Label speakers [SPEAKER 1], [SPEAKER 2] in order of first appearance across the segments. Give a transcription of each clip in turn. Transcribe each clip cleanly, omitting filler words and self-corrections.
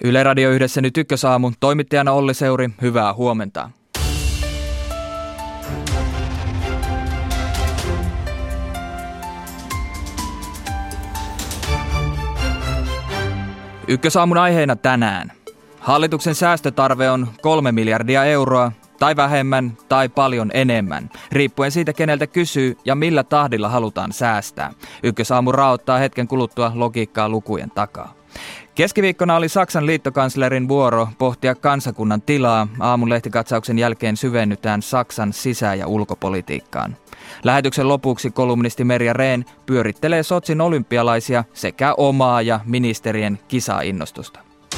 [SPEAKER 1] Yle Radio Yhdessä nyt Ykkösaamu, toimittajana Olli Seuri, hyvää huomenta. Ykkösaamun aiheena tänään. Hallituksen säästötarve on 3 miljardia euroa, tai vähemmän, tai paljon enemmän, riippuen siitä, keneltä kysyy ja millä tahdilla halutaan säästää. Ykkösaamu raottaa hetken kuluttua logiikkaa lukujen takaa. Keskiviikkona oli Saksan liittokanslerin vuoro pohtia kansakunnan tilaa. Aamun lehtikatsauksen jälkeen syvennytään Saksan sisä- ja ulkopolitiikkaan. Lähetyksen lopuksi kolumnisti Merja Rehn pyörittelee Sotsin olympialaisia sekä omaa ja ministerien kisainnostusta.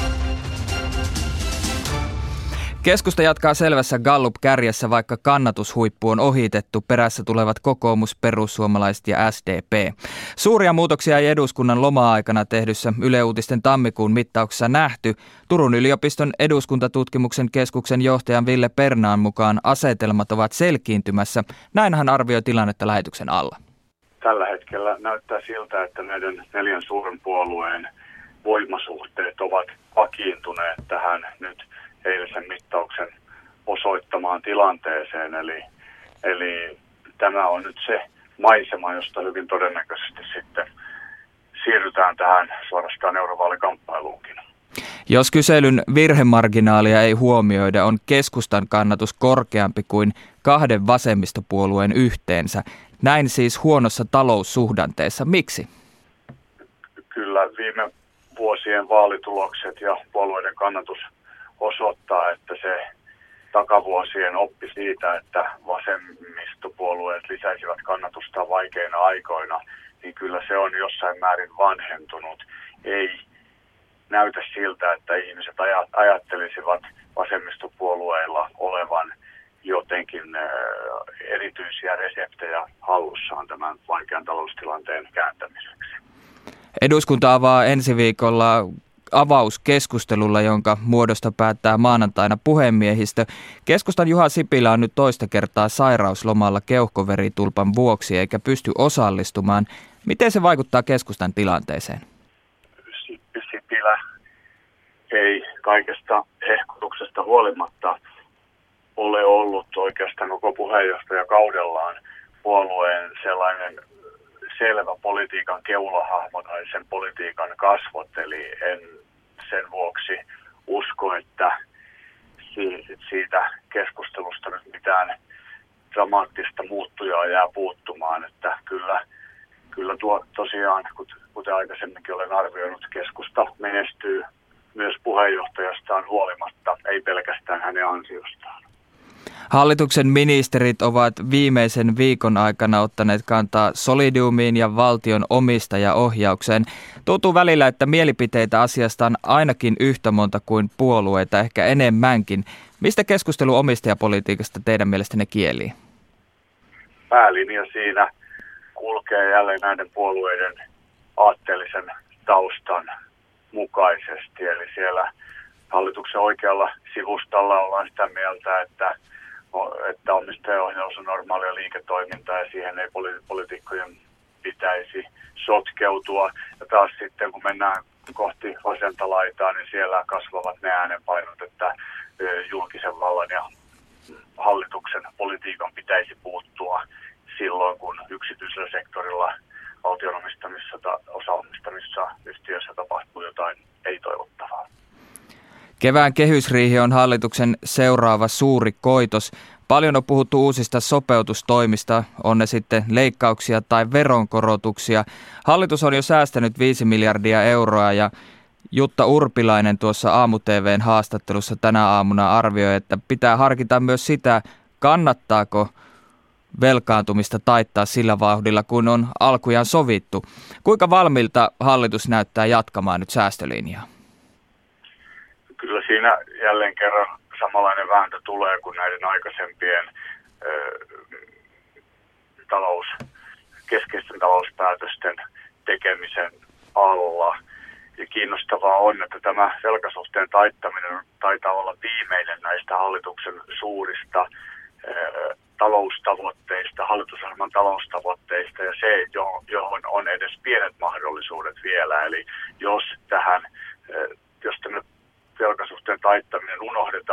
[SPEAKER 1] Keskusta jatkaa selvässä Gallup-kärjessä, vaikka kannatushuippu on ohitettu. Perässä tulevat kokoomus, perussuomalaiset ja SDP. Suuria muutoksia ei eduskunnan loma-aikana tehdyssä Yle Uutisten tammikuun mittauksessa nähty. Turun yliopiston eduskuntatutkimuksen keskuksen johtajan Ville Pernaan mukaan asetelmat ovat selkiintymässä. Näin hän arvioi tilannetta lähetyksen alla.
[SPEAKER 2] Tällä hetkellä näyttää siltä, että näiden 4 suuren puolueen voimasuhteet ovat vakiintuneet tähän nyt eilisen mittauksen osoittamaan tilanteeseen. Eli tämä on nyt se maisema, josta hyvin todennäköisesti sitten siirrytään tähän suorastaan eurovaalikamppailuunkin.
[SPEAKER 1] Jos kyselyn virhemarginaalia ei huomioida, on keskustan kannatus korkeampi kuin 2 vasemmistopuolueen yhteensä. Näin siis huonossa taloussuhdanteessa. Miksi?
[SPEAKER 2] Kyllä viime vuosien vaalitulokset ja puolueiden kannatus osoittaa, että se takavuosien oppi siitä, että vasemmistopuolueet lisäisivät kannatusta vaikeina aikoina, niin kyllä se on jossain määrin vanhentunut. Ei näytä siltä, että ihmiset ajattelisivat vasemmistopuolueilla olevan jotenkin erityisiä reseptejä hallussaan tämän vaikean taloustilanteen kääntämiseksi.
[SPEAKER 1] Eduskunta avaa ensi viikolla avauskeskustelulla, jonka muodosta päättää maanantaina puhemiehistö. Keskustan Juha Sipilä on nyt toista kertaa sairauslomalla keuhkoveritulpan vuoksi eikä pysty osallistumaan. Miten se vaikuttaa keskustan tilanteeseen?
[SPEAKER 2] Sipilä ei kaikesta hehkutuksesta huolimatta ole ollut oikeastaan koko puheenjohtajakaudellaan puolueen sellainen selvä politiikan keulahahmo tai sen politiikan kasvot, eli en sen vuoksi usko, että siitä keskustelusta nyt mitään dramaattista muuttujaa jää puuttumaan, että kyllä tuo tosiaan, kuten aikaisemminkin olen arvioinut, keskusta menestyy myös puheenjohtajastaan huolimatta, ei pelkästään hänen ansiostaan.
[SPEAKER 1] Hallituksen ministerit ovat viimeisen viikon aikana ottaneet kantaa Solidiumiin ja valtion omistajaohjaukseen. Tuntuu välillä, että mielipiteitä asiasta on ainakin yhtä monta kuin puolueita, ehkä enemmänkin. Mistä keskustelu omistajapolitiikasta teidän mielestänne kielii?
[SPEAKER 2] Päälinja siinä kulkee jälleen näiden puolueiden aatteellisen taustan mukaisesti. Eli siellä hallituksen oikealla sivustalla ollaan sitä mieltä, että omistajaohjaus on normaalia liiketoimintaa ja siihen ei poliitikkojen pitäisi sotkeutua. Ja taas sitten kun mennään kohti vasenta laitaa, niin siellä kasvavat ne äänenpainot, että julkisen vallan ja hallituksen politiikan pitäisi puuttua silloin, kun yksityisellä sektorilla valtion osaomistamissa yhtiöissä tapahtuu jotain ei-toivottavaa.
[SPEAKER 1] Kevään kehysriihi on hallituksen seuraava suuri koitos. Paljon on puhuttu uusista sopeutustoimista, on ne sitten leikkauksia tai veronkorotuksia. Hallitus on jo säästänyt 5 miljardia euroa ja Jutta Urpilainen tuossa Aamu-TV:n haastattelussa tänä aamuna arvioi, että pitää harkita myös sitä, kannattaako velkaantumista taittaa sillä vauhdilla, kun on alkujaan sovittu. Kuinka valmiilta hallitus näyttää jatkamaan nyt säästölinjaa?
[SPEAKER 2] Kyllä siinä jälleen kerran samanlainen vääntö tulee kuin näiden aikaisempien keskeisten talouspäätösten tekemisen alla. Ja kiinnostavaa on, että tämä velkasuhteen taittaminen taitaa olla viimeinen näistä hallituksen suurista taloustavoitteista, hallitusohjelman taloustavoitteista ja se, johon on edes pienet mahdollisuudet vielä. Eli jos tämä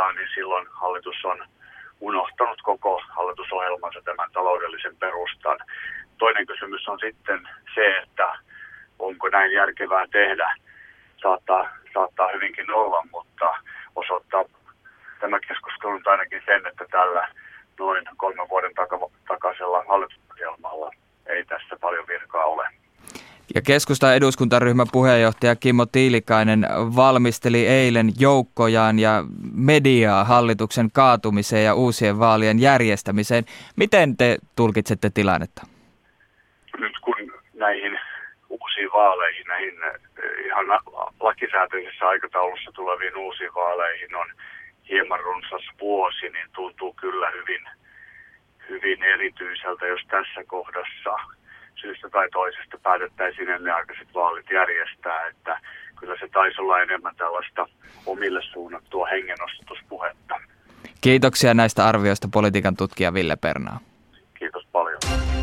[SPEAKER 2] aloittaa, niin silloin hallitus on unohtanut koko hallitusohjelmansa tämän taloudellisen perustan. Toinen kysymys on sitten se, että onko näin järkevää tehdä. Saattaa hyvinkin olla, mutta osoittaa tämä keskustelu ainakin sen, että tällä noin 3 vuoden takaisella hallitusohjelmalla ei tässä paljon virkaa ole.
[SPEAKER 1] Ja keskustan eduskuntaryhmän puheenjohtaja Kimmo Tiilikainen valmisteli eilen joukkojaan ja mediaa hallituksen kaatumiseen ja uusien vaalien järjestämiseen. Miten te tulkitsette tilannetta?
[SPEAKER 2] Nyt kun näihin uusiin vaaleihin, näihin ihan lakisääteisessä aikataulussa tuleviin uusiin vaaleihin on hieman runsas vuosi, niin tuntuu kyllä hyvin erityiseltä, jos tässä kohdassa syystä tai toisesta päätettäisiin ennenaikaiset vaalit järjestää, että kyllä se taisi olla enemmän tällaista omille suunnattua hengenostatuspuhetta.
[SPEAKER 1] Kiitoksia näistä arvioista politiikan tutkija Ville Pernaa.
[SPEAKER 2] Kiitos paljon.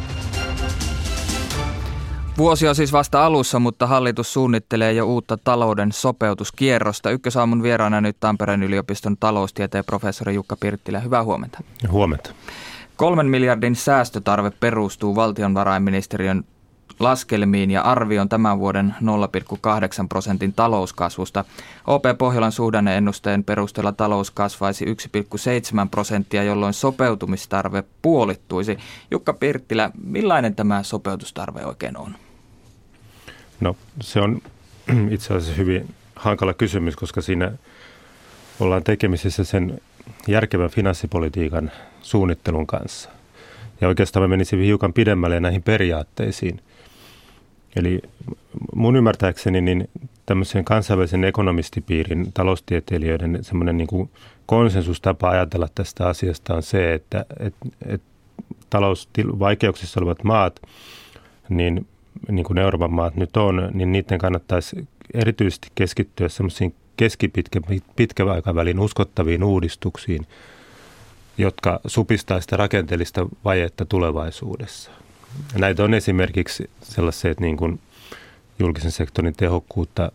[SPEAKER 1] Vuosi on siis vasta alussa, mutta hallitus suunnittelee jo uutta talouden sopeutuskierrosta. Ykkösaamun vieraana nyt Tampereen yliopiston taloustieteen professori Jukka Pirttilä. Hyvää huomenta.
[SPEAKER 3] Huomenta.
[SPEAKER 1] 3 miljardin säästötarve perustuu valtiovarainministeriön laskelmiin ja arvioon tämän vuoden 0,8% talouskasvusta. OP Pohjolan suhdanneennusteen perusteella talous kasvaisi 1,7%, jolloin sopeutumistarve puolittuisi. Jukka Pirttilä, millainen tämä sopeutustarve oikein on?
[SPEAKER 3] No se on itse asiassa hyvin hankala kysymys, koska siinä ollaan tekemisissä sen järkevän finanssipolitiikan suunnittelun kanssa. Ja oikeastaan mä menisin hiukan pidemmälle näihin periaatteisiin. Eli mun ymmärtääkseni niin tämmöisen kansainvälisen ekonomistipiirin taloustieteilijöiden semmoinen niin kuin konsensustapa ajatella tästä asiasta on se, että talousvaikeuksissa olevat maat, niin kuin Euroopan maat nyt on, niin niiden kannattaisi erityisesti keskittyä semmoisiin keskipitkän aikavälin uskottaviin uudistuksiin, jotka supistaisivat sitä rakenteellista vajetta tulevaisuudessa. Näitä on esimerkiksi sellaiset niin kuin julkisen sektorin tehokkuutta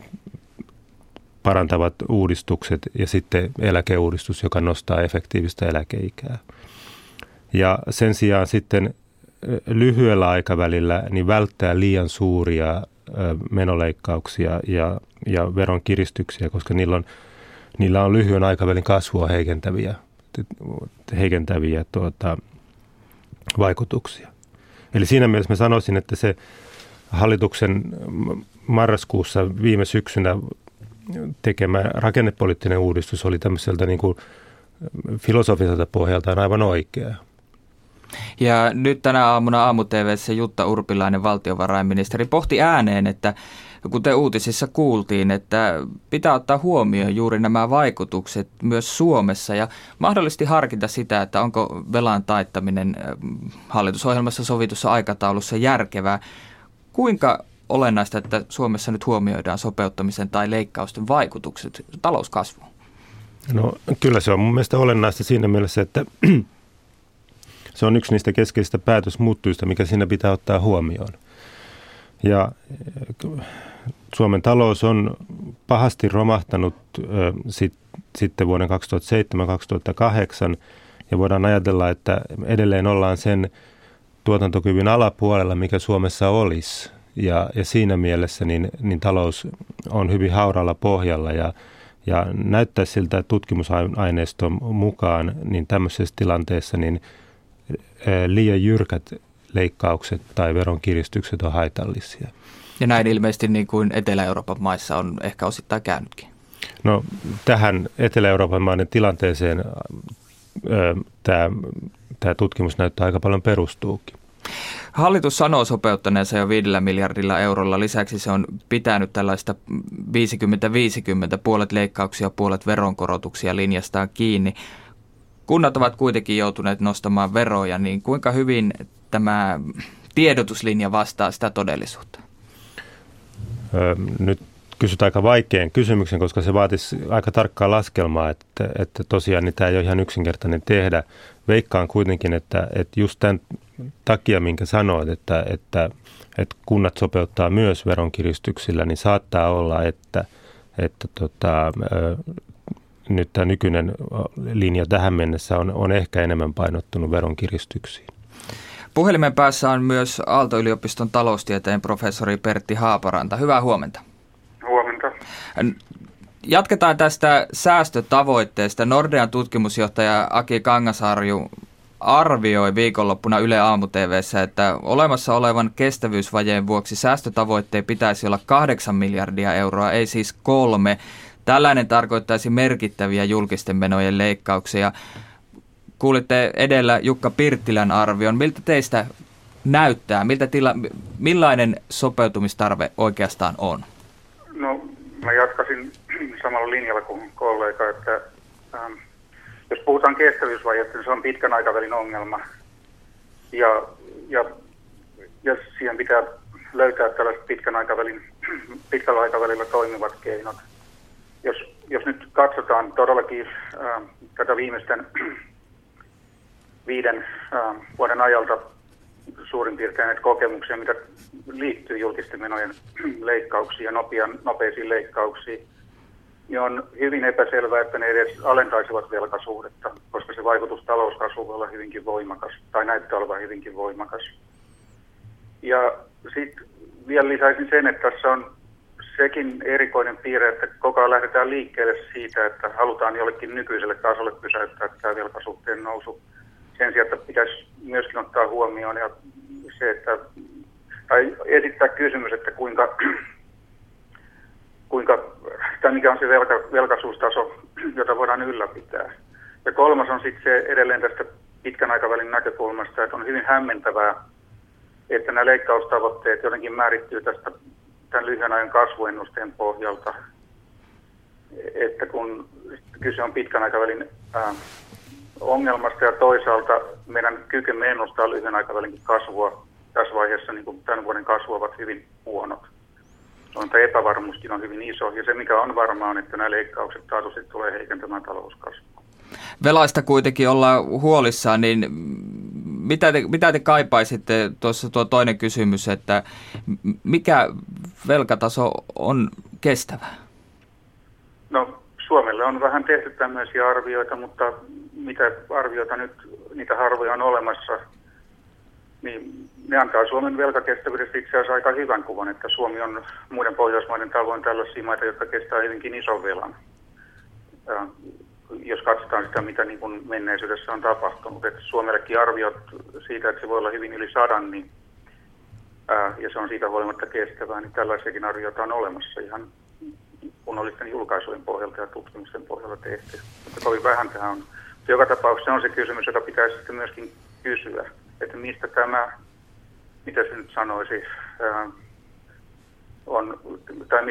[SPEAKER 3] parantavat uudistukset ja sitten eläkeuudistus, joka nostaa efektiivistä eläkeikää. Ja sen sijaan sitten lyhyellä aikavälillä niin välttää liian suuria menoleikkauksia ja veronkiristyksiä, koska niillä on lyhyen aikavälin kasvua heikentäviä vaikutuksia. Eli siinä mielessä mä sanoisin, että se hallituksen marraskuussa viime syksynä tekemä rakennepoliittinen uudistus oli tämmöiseltä niin kuin filosofiselta pohjaltaan aivan oikea.
[SPEAKER 1] Ja nyt tänä aamuna Aamu-TV:ssä Jutta Urpilainen, valtiovarainministeri, pohti ääneen, että kuten uutisissa kuultiin, että pitää ottaa huomioon juuri nämä vaikutukset myös Suomessa ja mahdollisesti harkita sitä, että onko velan taittaminen hallitusohjelmassa sovitussa aikataulussa järkevää. Kuinka olennaista, että Suomessa nyt huomioidaan sopeuttamisen tai leikkausten vaikutukset talouskasvuun?
[SPEAKER 3] No kyllä se on mun mielestä olennaista siinä mielessä, että se on yksi niistä keskeisistä päätösmuuttujista, mikä siinä pitää ottaa huomioon. Ja Suomen talous on pahasti romahtanut sitten vuoden 2007-2008 ja voidaan ajatella, että edelleen ollaan sen tuotantokyvyn alapuolella, mikä Suomessa olisi. Ja siinä mielessä niin talous on hyvin hauralla pohjalla ja näyttää siltä, että tutkimusaineiston mukaan niin tämmöisessä tilanteessa niin liian jyrkät leikkaukset tai veronkiristykset on haitallisia. Ja
[SPEAKER 1] näin ilmeisesti niin kuin Etelä-Euroopan maissa on ehkä osittain käynytkin.
[SPEAKER 3] No tähän Etelä-Euroopan maiden tilanteeseen tämä tutkimus näyttää aika paljon perustuukin.
[SPEAKER 1] Hallitus sanoo sopeuttaneensa jo 5 miljardilla eurolla. Lisäksi se on pitänyt tällaista 50-50, puolet leikkauksia, puolet veronkorotuksia linjastaan kiinni. Kunnat ovat kuitenkin joutuneet nostamaan veroja, niin kuinka hyvin tämä tiedotuslinja vastaa sitä todellisuutta?
[SPEAKER 3] Nyt kysyt aika vaikean kysymyksen, koska se vaatisi aika tarkkaa laskelmaa, että tosiaan niin tämä ei ole ihan yksinkertainen tehdä. Veikkaan kuitenkin, että just tämän takia, minkä sanoit, että kunnat sopeuttaa myös veronkiristyksillä, niin saattaa olla, että nyt tämä nykyinen linja tähän mennessä on ehkä enemmän painottunut veronkiristyksiin.
[SPEAKER 1] Puhelimen päässä on myös Aalto-yliopiston taloustieteen professori Pertti Haaparanta. Hyvää huomenta.
[SPEAKER 4] Huomenta.
[SPEAKER 1] Jatketaan tästä säästötavoitteesta. Nordean tutkimusjohtaja Aki Kangasarju arvioi viikonloppuna Yle Aamu-TV:ssä, että olemassa olevan kestävyysvajeen vuoksi säästötavoitteen pitäisi olla 8 miljardia euroa, ei siis 3. Tällainen tarkoittaisi merkittäviä julkisten menojen leikkauksia. Kuulitte edellä Jukka Pirttilän arvion. Miltä teistä näyttää? Millainen sopeutumistarve oikeastaan on?
[SPEAKER 4] No, mä jatkaisin samalla linjalla kuin kollega, että jos puhutaan kestävyysvajetta, niin se on pitkän aikavälin ongelma. Ja siihen pitää löytää tällaiset pitkällä aikavälillä toimivat keinot. Jos nyt katsotaan todellakin tätä viimeisten 5 vuoden ajalta suurin piirtein näitä kokemuksia, mitä liittyy julkisten menojen leikkauksiin ja nopeisiin leikkauksiin, niin on hyvin epäselvää, että ne edes alentaisivat velkasuhdetta, koska se vaikutus talouskasvuun voi olla hyvinkin voimakas, tai näyttää olevan hyvinkin voimakas. Ja sitten vielä lisäisin sen, että tässä on sekin erikoinen piirre, että koko ajan lähdetään liikkeelle siitä, että halutaan jollekin nykyiselle tasolle pysäyttää tämä velkasuhteen nousu. Sen sijaan, että pitäisi myöskin ottaa huomioon ja se, tai esittää kysymys, että mikä on se velkaisuustaso, jota voidaan ylläpitää. Ja 3. on sitten se edelleen tästä pitkän aikavälin näkökulmasta, että on hyvin hämmentävää, että nämä leikkaustavoitteet jotenkin määrittyy tämän lyhyen ajan kasvuennusteen pohjalta, että kun kyse on pitkän aikavälin ongelmasta ja toisaalta meidän kykymme ennustaa lyhyen aikavälin kasvua tässä vaiheessa, niin kuin tämän vuoden kasvu ovat hyvin huonot. Tämä epävarmuuskin on hyvin iso ja se mikä on varmaa on, että nämä leikkaukset taatusti tulee heikentämään talouskasvua.
[SPEAKER 1] Velaista kuitenkin ollaan huolissaan, niin mitä te kaipaisitte, tuossa tuo toinen kysymys, että mikä velkataso on kestävä?
[SPEAKER 4] No Suomelle on vähän tehty tämmöisiä arvioita, mutta mitä arvioita nyt, niitä harvoja on olemassa, niin ne antaa Suomen velkakestävyydestä itse asiassa aika hyvän kuvan, että Suomi on muiden Pohjoismaiden tavoin tällaisia maita, jotka kestää hyvinkin ison velan. Jos katsotaan sitä, mitä niin kuin menneisyydessä on tapahtunut. Että Suomellekin arviot siitä, että se voi olla hyvin yli 100, niin, ja se on siitä huolimatta kestävää, niin tällaisiakin arvioita on olemassa ihan kunnollisten julkaisujen pohjalta ja tutkimusten pohjalta tehty. Mutta kovin vähän tähän on. Joka tapauksessa on se kysymys, jota pitäisi sitten myöskin kysyä, että mistä tämä, mitä se nyt sanoisi, on, tai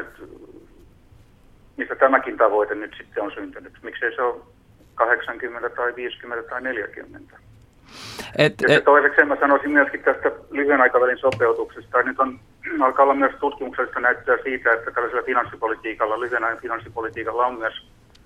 [SPEAKER 4] mistä tämäkin tavoite nyt sitten on syntynyt. Miksei se ole 80 tai 50 tai 40? Toiseksi mä sanoisin myöskin tästä lyhyen aikavälin sopeutuksesta. Nyt alkaa olla myös tutkimuksellista näyttöä siitä, että tällaisella finanssipolitiikalla, lyhyen ajan finanssipolitiikalla on myös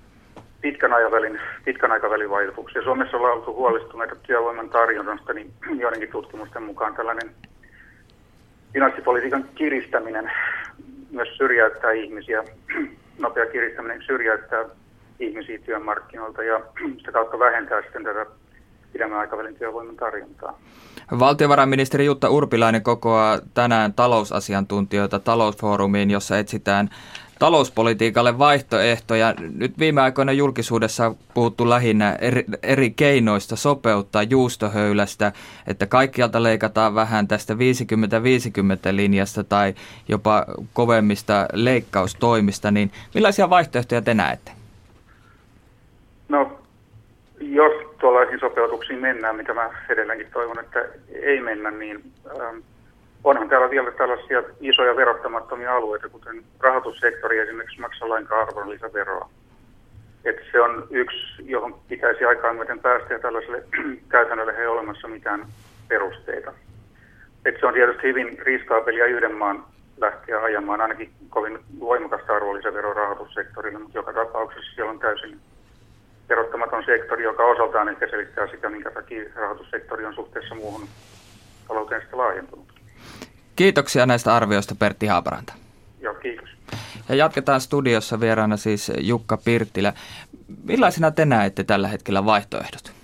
[SPEAKER 4] pitkän aikavälin vaikutuksia. Suomessa ollaan oltu huolestuneita työvoiman tarjonnasta, niin joidenkin tutkimusten mukaan tällainen finanssipolitiikan kiristäminen myös syrjäyttää ihmisiä. Nopea kiristäminen syrjäyttää ihmisiä työmarkkinoilta ja sitä kautta vähentää sitten tätä pidemmän aikavälin työvoiman tarjontaa.
[SPEAKER 1] Valtiovarainministeri Jutta Urpilainen kokoaa tänään talousasiantuntijoita talousfoorumiin, jossa etsitään talouspolitiikalle vaihtoehtoja. Nyt viime aikoina julkisuudessa on puhuttu lähinnä eri keinoista sopeuttaa juustohöylästä, että kaikkialta leikataan vähän tästä 50-50 linjasta tai jopa kovemmista leikkaustoimista. Niin millaisia vaihtoehtoja te näette?
[SPEAKER 4] No, jos tuollaisiin sopeutuksiin mennään, mitä mä edelleenkin toivon, että ei mennä, niin onhan täällä vielä tällaisia isoja verottamattomia alueita, kuten rahoitussektori esimerkiksi maksaa lainkaan arvonlisäveroa. Että se on yksi, johon pitäisi aikaan myöten päästä ja tällaiselle käytännölle ei ole olemassa mitään perusteita. Että se on tietysti hyvin riskaapelia yhden maan lähteä ajamaan ainakin kovin voimakasta arvonlisäveroa rahoitussektorilla, mutta joka tapauksessa siellä on täysin verottamaton sektori, joka osaltaan ehkä selittää sitä, minkä takia rahoitussektori on suhteessa muuhun talouteen sitä laajentunut.
[SPEAKER 1] Kiitoksia näistä arvioista, Pertti Haaparanta.
[SPEAKER 4] Joo, kiitos.
[SPEAKER 1] Ja jatketaan studiossa vieraana siis Jukka Pirttilä. Millaisena te näette tällä hetkellä vaihtoehdot?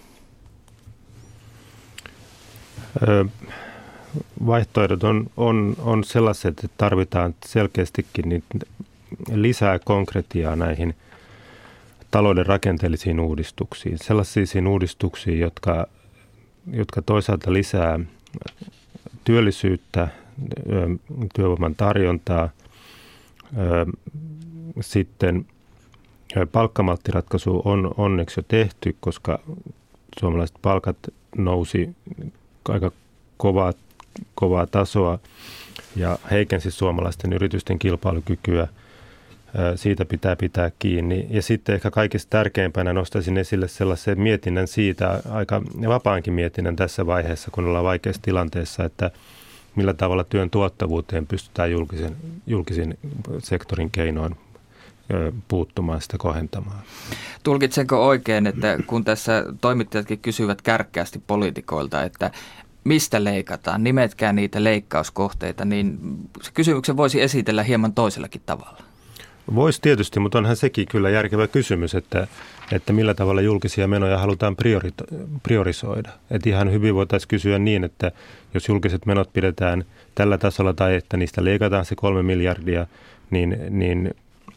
[SPEAKER 3] Vaihtoehdot on sellaiset, että tarvitaan selkeästikin niin lisää konkretiaa näihin talouden rakenteellisiin uudistuksiin. Sellaisiin uudistuksiin, jotka toisaalta lisää työllisyyttä, työvoiman tarjontaa. Sitten palkkamalttiratkaisu on onneksi jo tehty, koska suomalaiset palkat nousi aika kovaa tasoa ja heikensi suomalaisten yritysten kilpailukykyä. Siitä pitää kiinni. Ja sitten ehkä kaikista tärkeimpänä nostaisin esille sellaisen mietinnän siitä, aika vapaankin mietinnän tässä vaiheessa, kun ollaan vaikeassa tilanteessa, että millä tavalla työn tuottavuuteen pystytään julkisen sektorin keinoin puuttumaan sitä kohentamaan.
[SPEAKER 1] Tulkitsenko oikein, että kun tässä toimittajatkin kysyvät kärkkäästi poliitikoilta, että mistä leikataan, nimetkää niitä leikkauskohteita, niin se kysymyksen voisi esitellä hieman toisellakin tavalla?
[SPEAKER 3] Voisi tietysti, mutta onhan sekin kyllä järkevä kysymys, että millä tavalla julkisia menoja halutaan priorisoida. Että ihan hyvin voitaisiin kysyä niin, että jos julkiset menot pidetään tällä tasolla tai että niistä leikataan se 3 miljardia, niin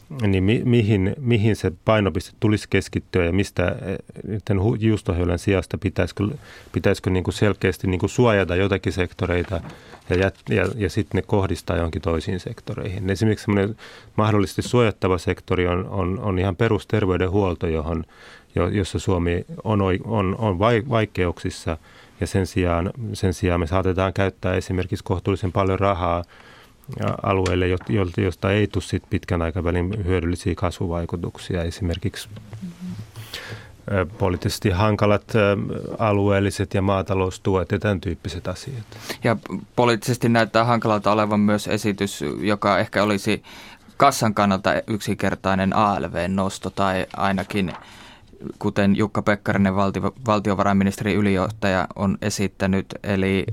[SPEAKER 3] mihin se painopiste tulisi keskittyä ja mistä juustohöylän sijasta pitäisikö niin kuin selkeästi niin kuin suojata jotakin sektoreita ja sitten ne kohdistaa johonkin toisiin sektoreihin. Esimerkiksi semmoinen mahdollisesti suojattava sektori on ihan perusterveydenhuolto, jossa Suomi on vaikeuksissa ja sen sijaan me saatetaan käyttää esimerkiksi kohtuullisen paljon rahaa alueille, josta ei tule sit pitkän aikavälin hyödyllisiä kasvuvaikutuksia. Esimerkiksi poliittisesti hankalat alueelliset ja maataloustuet ja tämän tyyppiset asiat.
[SPEAKER 1] Ja poliittisesti näyttää hankalalta olevan myös esitys, joka ehkä olisi kassan kannalta yksinkertainen ALV-nosto tai ainakin, kuten Jukka Pekkarinen, valtiovarainministeri ylijohtaja, on esittänyt, eli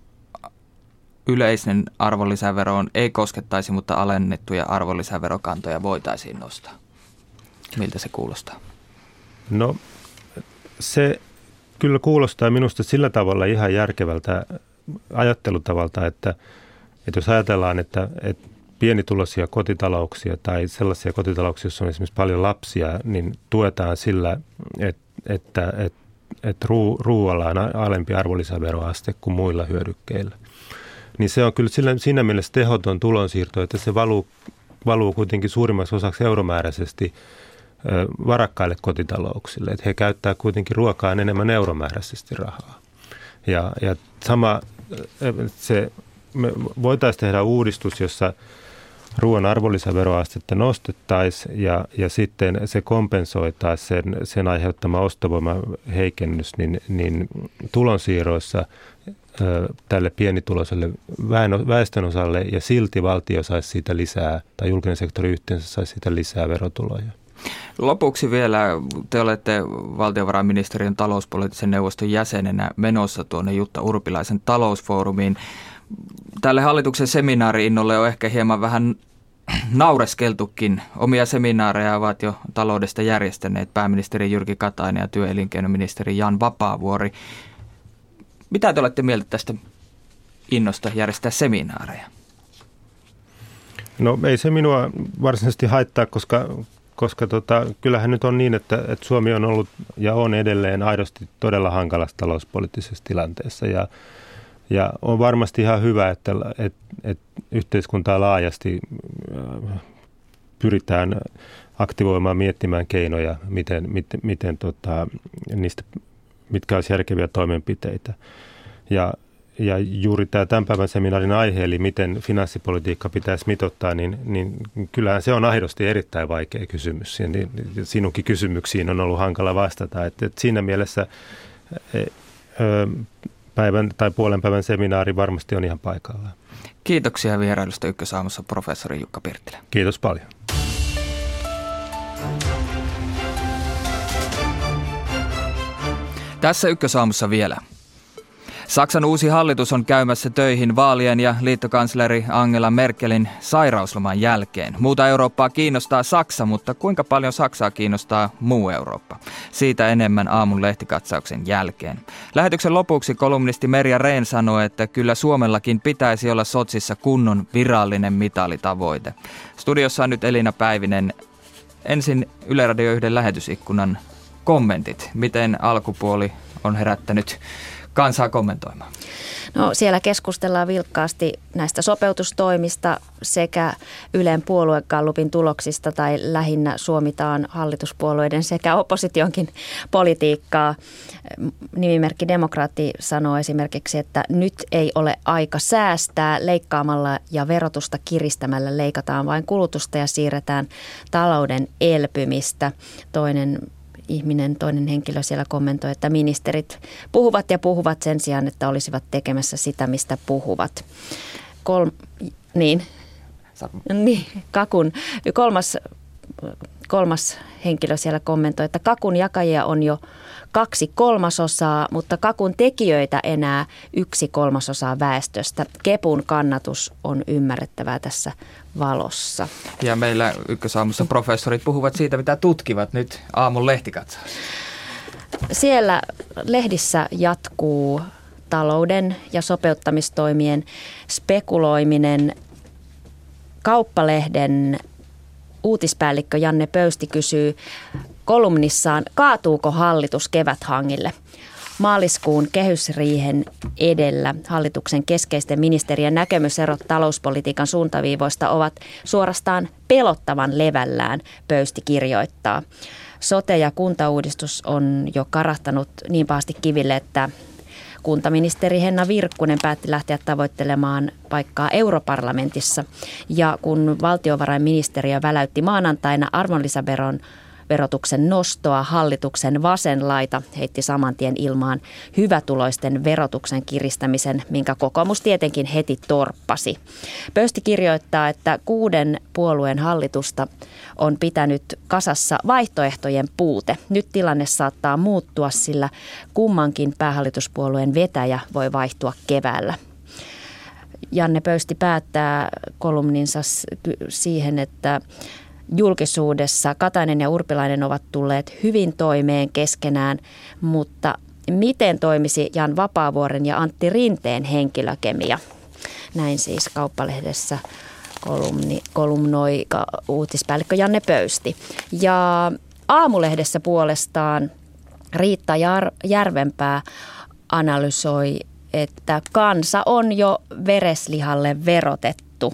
[SPEAKER 1] yleisen arvonlisäveroon ei koskettaisi, mutta alennettuja arvonlisäverokantoja voitaisiin nostaa. Miltä se kuulostaa?
[SPEAKER 3] No se kyllä kuulostaa minusta sillä tavalla ihan järkevältä ajattelutavalta, että jos ajatellaan, että pienituloisia kotitalouksia tai sellaisia kotitalouksia, joissa on esimerkiksi paljon lapsia, niin tuetaan sillä, että ruualla on alempi arvonlisäveroaste kuin muilla hyödykkeillä. Niin se on kyllä siinä mielessä tehoton tulonsiirto, että se valuu kuitenkin suurimmaksi osaksi euromääräisesti varakkaille kotitalouksille. Että he käyttää kuitenkin ruokaan enemmän euromääräisesti rahaa. Ja sama, me voitaisiin tehdä uudistus, jossa ruoan arvonlisäveroastetta nostettaisiin ja sitten se kompensoitaisiin sen aiheuttama ostovoiman heikennys niin tulonsiirroissa tälle pienituloiselle väestönosalle ja silti valtio saisi siitä lisää tai julkinen sektori yhteensä saisi siitä lisää verotuloja.
[SPEAKER 1] Lopuksi vielä, te olette valtiovarainministeriön talouspoliittisen neuvoston jäsenenä menossa tuonne Jutta Urpilaisen talousfoorumiin. Tälle hallituksen seminaari-innolle on ehkä hieman vähän naureskeltukin. Omia seminaareja ovat jo taloudesta järjestäneet pääministeri Jyrki Katainen ja työ-elinkeinoministeri Jan Vapaavuori. Mitä te olette mieltä tästä innosta järjestää seminaareja?
[SPEAKER 3] No ei se minua varsinaisesti haittaa, koska kyllähän nyt on niin, että Suomi on ollut ja on edelleen aidosti todella hankalassa talouspoliittisessa tilanteessa. Ja on varmasti ihan hyvä, että yhteiskuntaa laajasti pyritään aktivoimaan, miettimään keinoja, miten niistä, mitkä olisi järkeviä toimenpiteitä. Ja juuri tämä tämän päivän seminaarin aihe, eli miten finanssipolitiikka pitäisi mitoittaa, niin kyllähän se on aidosti erittäin vaikea kysymys. Ja sinunkin kysymyksiin on ollut hankala vastata. Että siinä mielessä päivän tai puolen päivän seminaari varmasti on ihan paikallaan.
[SPEAKER 1] Kiitoksia vierailusta Ykkösaamussa professori Jukka Pirttilä.
[SPEAKER 3] Kiitos paljon.
[SPEAKER 1] Tässä Ykkösaamussa vielä. Saksan uusi hallitus on käymässä töihin vaalien ja liittokansleri Angela Merkelin sairausloman jälkeen. Muuta Eurooppaa kiinnostaa Saksa, mutta kuinka paljon Saksaa kiinnostaa muu Eurooppa? Siitä enemmän aamun lehtikatsauksen jälkeen. Lähetyksen lopuksi kolumnisti Merja Rehn sanoi, että kyllä Suomellakin pitäisi olla Sotsissa kunnon virallinen mitalitavoite. Studiossa on nyt Elina Päivinen. Ensin Yle Radio 1 lähetysikkunan kommentit. Miten alkupuoli on herättänyt kansaa kommentoimaan?
[SPEAKER 5] No, siellä keskustellaan vilkkaasti näistä sopeutustoimista sekä Ylen puoluegallupin tuloksista tai lähinnä suomitaan hallituspuolueiden sekä oppositionkin politiikkaa. Nimimerkki Demokraatti sanoo esimerkiksi, että nyt ei ole aika säästää, leikkaamalla ja verotusta kiristämällä leikataan vain kulutusta ja siirretään talouden elpymistä. Toinen henkilö siellä kommentoi, että ministerit puhuvat ja puhuvat sen sijaan, että olisivat tekemässä sitä, mistä puhuvat. Kolmas henkilö siellä kommentoi, että kakun jakajia on jo 2/3, mutta kakun tekijöitä enää 1/3 väestöstä. Kepun kannatus on ymmärrettävää tässä valossa.
[SPEAKER 1] Ja meillä Ykkösaamussa professorit puhuvat siitä, mitä tutkivat nyt aamun lehtikatsaus.
[SPEAKER 5] Siellä lehdissä jatkuu talouden ja sopeuttamistoimien spekuloiminen. Kauppalehden uutispäällikkö Janne Pöysti kysyy kolumnissaan, kaatuuko hallitus keväthangille? Maaliskuun kehysriihen edellä hallituksen keskeisten ministerien näkemyserot talouspolitiikan suuntaviivoista ovat suorastaan pelottavan levällään, Pöysti kirjoittaa. Sote- ja kuntauudistus on jo karahtanut niin pahasti kiville, että kuntaministeri Henna Virkkunen päätti lähteä tavoittelemaan paikkaa europarlamentissa. Ja kun valtiovarainministeriö väläytti maanantaina arvonlisäverotuksen nostoa, hallituksen vasen laita heitti saman tien ilmaan hyvätuloisten verotuksen kiristämisen, minkä kokoomus tietenkin heti torppasi. Pöysti kirjoittaa, että 6 puolueen hallitusta on pitänyt kasassa vaihtoehtojen puute. Nyt tilanne saattaa muuttua, sillä kummankin päähallituspuolueen vetäjä voi vaihtua keväällä. Janne Pöysti päättää kolumninsa siihen, että julkisuudessa Katainen ja Urpilainen ovat tulleet hyvin toimeen keskenään, mutta miten toimisi Jan Vapaavuoren ja Antti Rinteen henkilökemia? Näin siis Kauppalehdessä kolumnoi uutispäällikkö Janne Pöysti. Ja Aamulehdessä puolestaan Riitta Järvenpää analysoi, että kansa on jo vereslihalle verotettu.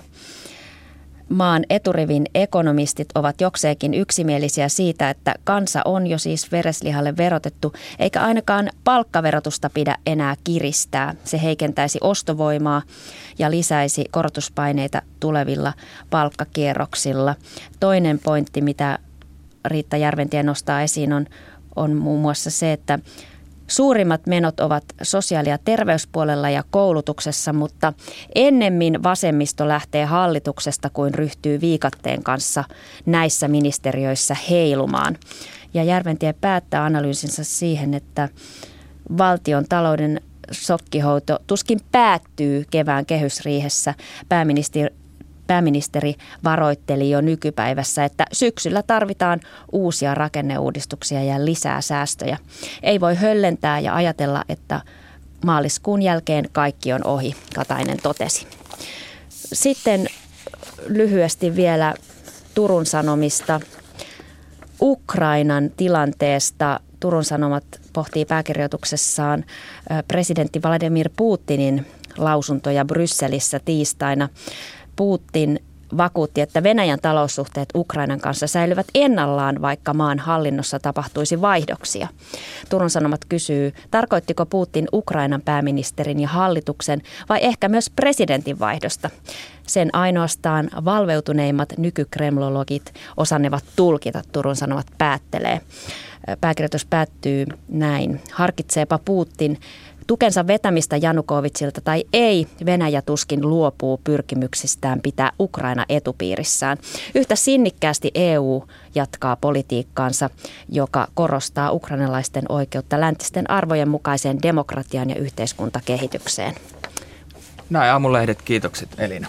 [SPEAKER 5] Maan eturivin ekonomistit ovat jokseenkin yksimielisiä siitä, että kansa on jo siis vereslihalle verotettu, eikä ainakaan palkkaverotusta pidä enää kiristää. Se heikentäisi ostovoimaa ja lisäisi korotuspaineita tulevilla palkkakierroksilla. Toinen pointti, mitä Riitta Järventie nostaa esiin, on muun muassa se, että suurimmat menot ovat sosiaali- ja terveyspuolella ja koulutuksessa, mutta ennemmin vasemmisto lähtee hallituksesta kuin ryhtyy viikatteen kanssa näissä ministeriöissä heilumaan. Ja Järventie päättää analyysinsä siihen, että valtion talouden sokkihoito tuskin päättyy kevään kehysriihessä. Pääministeri varoitteli jo nykypäivässä, että syksyllä tarvitaan uusia rakenneuudistuksia ja lisää säästöjä. Ei voi höllentää ja ajatella, että maaliskuun jälkeen kaikki on ohi, Katainen totesi. Sitten lyhyesti vielä Turun Sanomista. Ukrainan tilanteesta Turun Sanomat pohtii pääkirjoituksessaan presidentti Vladimir Putinin lausuntoja Brysselissä tiistaina. Putin vakuutti, että Venäjän taloussuhteet Ukrainan kanssa säilyvät ennallaan, vaikka maan hallinnossa tapahtuisi vaihdoksia. Turun Sanomat kysyy, tarkoittiko Putin Ukrainan pääministerin ja hallituksen vai ehkä myös presidentin vaihdosta? Sen ainoastaan valveutuneimmat nykykremlologit osannevat tulkita, Turun Sanomat päättelee. Pääkirjoitus päättyy näin. Harkitseepa Putin tukensa vetämistä Janukovitsilta tai ei, Venäjä tuskin luopuu pyrkimyksistään pitää Ukraina etupiirissään. Yhtä sinnikkäästi EU jatkaa politiikkaansa, joka korostaa ukrainalaisten oikeutta läntisten arvojen mukaiseen demokratiaan ja yhteiskuntakehitykseen.
[SPEAKER 1] Näin aamulehdet. Kiitokset, Elina.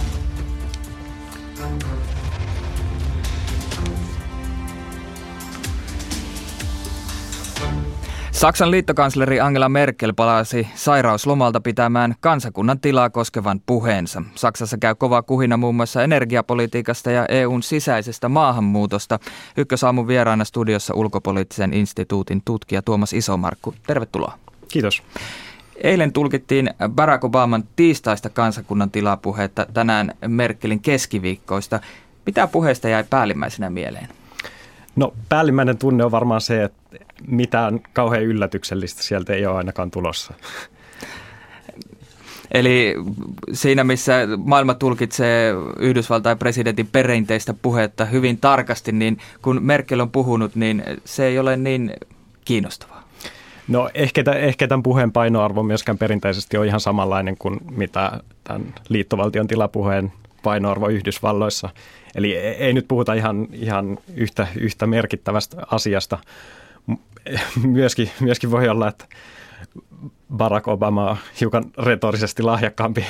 [SPEAKER 1] Saksan liittokansleri Angela Merkel palasi sairauslomalta pitämään kansakunnan tilaa koskevan puheensa. Saksassa käy kova kuhina muun muassa energiapolitiikasta ja EUn sisäisestä maahanmuutosta. Ykkösaamun vieraana studiossa ulkopoliittisen instituutin tutkija Tuomas Isomarkku. Tervetuloa.
[SPEAKER 6] Kiitos.
[SPEAKER 1] Eilen tulkittiin Barack Obaman tiistaista kansakunnan tilapuhetta, tänään Merkelin keskiviikkoista. Mitä puheesta jäi päällimmäisenä mieleen?
[SPEAKER 6] No päällimmäinen tunne on varmaan se, että mitään kauhean yllätyksellistä sieltä ei ole ainakaan tulossa.
[SPEAKER 1] Eli siinä, missä maailma tulkitsee Yhdysvaltain presidentin perinteistä puhetta hyvin tarkasti, niin kun Merkel on puhunut, niin se ei ole niin kiinnostavaa.
[SPEAKER 6] No ehkä tämän puheen painoarvo myöskään perinteisesti on ihan samanlainen kuin mitä tämän liittovaltion tilapuheen painoarvo Yhdysvalloissa. Eli ei nyt puhuta ihan yhtä merkittävästä asiasta. Myöskin voi olla, että Barack Obama on hiukan retorisesti lahjakkaampi.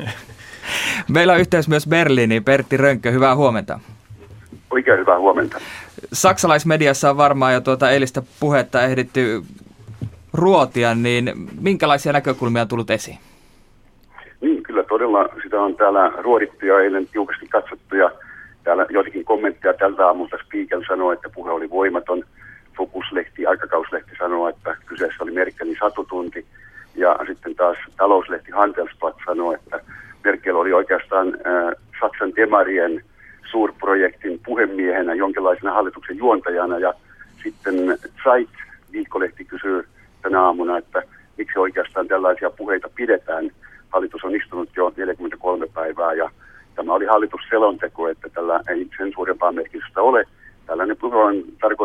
[SPEAKER 1] Meillä on yhteys myös Berliiniin. Pertti Rönkkö, hyvää huomenta.
[SPEAKER 7] Oikein hyvää huomenta.
[SPEAKER 1] Saksalaismediassa on varmaan jo eilistä puhetta ehditty ruotia, niin minkälaisia näkökulmia on tullut esiin?
[SPEAKER 7] Niin, kyllä todella sitä on täällä ruodittu ja eilen tiukasti katsottu ja täällä joitakin kommentteja tältä aamulta Spiegel sanoi, että puhe oli voimaton. Fokuslehti, aikakauslehti sanoi, että kyseessä oli Merkelin satutunti. Ja sitten taas talouslehti Handelsblatt sanoi, että Merkel oli oikeastaan Saksan demarien suurprojektin puhemiehenä, jonkinlaisena hallituksen juontajana. Ja sitten Zeit, viikkolehti, kysyy tänä aamuna, että miksi oikeastaan tällaisia puheita pidetään. Hallitus on istunut jo 43 päivää ja tämä oli hallitusselonteko, että tällä ei sen suurempaa merkitystä ole. Tällainen puhe on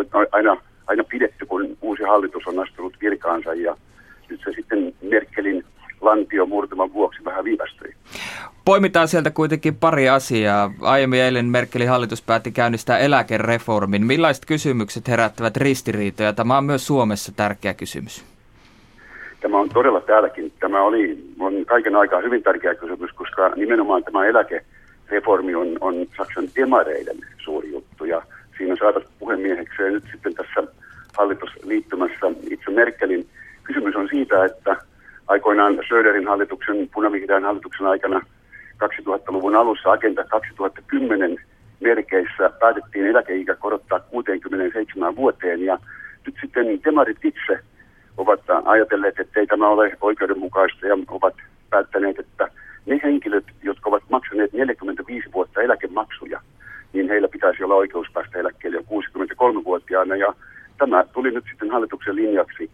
[SPEAKER 7] aina pidetty, kun uusi hallitus on astunut virkaansa ja nyt se sitten Merkelin lantio murtuman vuoksi vähän viivästyi.
[SPEAKER 1] Poimitaan sieltä kuitenkin pari asiaa. Aiemmin eilen Merkelin hallitus päätti käynnistää eläkereformin. Millaiset kysymykset herättävät ristiriitoja? Tämä on myös Suomessa tärkeä kysymys.
[SPEAKER 7] Tämä on todella täälläkin. Tämä on kaiken aikaa hyvin tärkeä kysymys, koska nimenomaan tämä eläkereformi on Saksan demareiden suuri juttu. Ja siinä saatat puhemiehekseen nyt sitten tässä hallitusliittymässä itse Merkelin. Kysymys on siitä, että aikoinaan Schröderin hallituksen, punavihreän hallituksen aikana 2000-luvun alussa Agenda 2010 merkeissä päätettiin eläkeikä korottaa 67 vuoteen ja nyt sitten demarit itse ovat ajatelleet, että ei tämä ole oikeudenmukaista ja ovat päättäneet, että ne henkilöt, jotka ovat maksaneet 45 vuotta eläkemaksuja, niin heillä pitäisi olla oikeus päästä eläkkeelle jo 63-vuotiaana ja tämä tuli nyt sitten hallituksen linjaksi.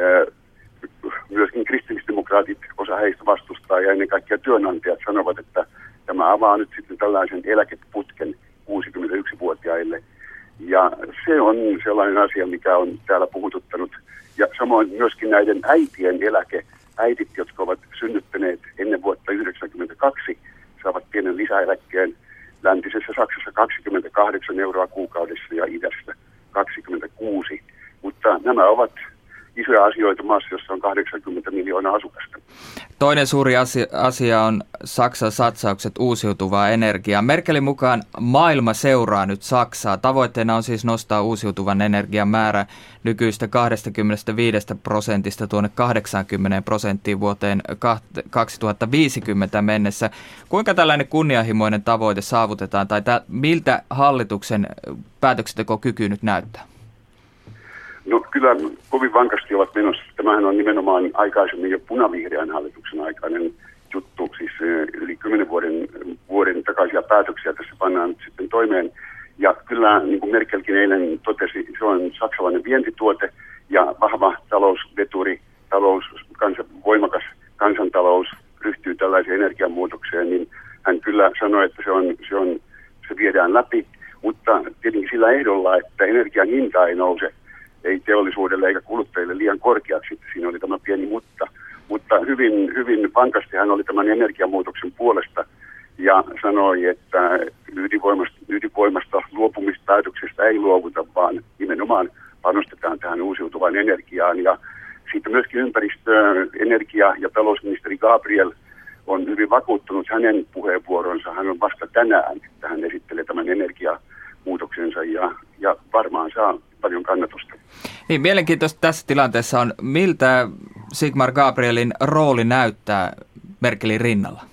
[SPEAKER 7] Myöskin kristillisdemokraatit, osa heistä vastustaa ja ennen kaikkea työnantajat sanovat, että tämä avaa nyt sitten tällaisen eläkeputken 61-vuotiaille. Ja se on sellainen asia, mikä on täällä puhututtanut. Ja samoin myöskin näiden äitien äidit, jotka ovat synnyttäneet ennen vuotta 1992, saavat pienen lisäeläkkeen. Läntisessä Saksassa 28 euroa kuukaudessa ja idässä 26. Mutta nämä ovat isoja asioita maassa, jossa on 80 miljoonaa asukasta.
[SPEAKER 1] Toinen suuri asia on Saksan satsaukset uusiutuvaan energiaan. Merkelin mukaan maailma seuraa nyt Saksaa. Tavoitteena on siis nostaa uusiutuvan energian määrä nykyistä 25% tuonne 80% vuoteen 2050 mennessä. Kuinka tällainen kunnianhimoinen tavoite saavutetaan tai miltä hallituksen päätöksentekokyky nyt näyttää?
[SPEAKER 7] No kyllä kovin vankasti ovat menossa. Tämähän on nimenomaan aikaisemmin jo punavihreän hallituksen aikainen juttu. Siis yli 10 vuoden takaisia päätöksiä tässä pannaan nyt sitten toimeen. Ja kyllä niin kuin Merkelkin eilen totesi, se on saksalainen vientituote ja vahva talousveturi, voimakas kansantalous ryhtyy tällaiseen energiamuutokseen, niin hän kyllä sanoi, että se viedään läpi, mutta tietenkin sillä ehdolla, että energian hinta ei nouse, ei teollisuudelle eikä kuluttajille liian korkeaksi. Siinä oli tämä pieni mutta hyvin, hyvin vankasti hän oli tämän energiamuutoksen puolesta ja sanoi, että ydinvoimasta luopumispäätöksestä ei luovuta, vaan nimenomaan panostetaan tähän uusiutuvaan energiaan. Ja siitä myöskin energia- ja talousministeri Gabriel on hyvin vakuuttunut hänen puheenvuoronsa. Hän on vasta tänään, että hän esittelee tämän energiamuutoksensa ja varmaan saa paljon kannatusta.
[SPEAKER 1] Niin, mielenkiintoista tässä tilanteessa on, miltä Sigmar Gabrielin rooli näyttää Merkelin rinnalla?